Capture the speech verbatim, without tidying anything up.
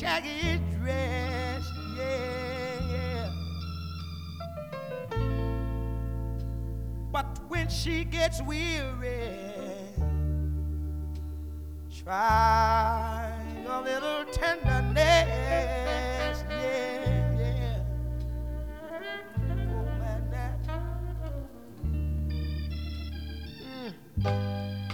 shaggy dress, yeah, yeah. But when she gets weary, try a little tender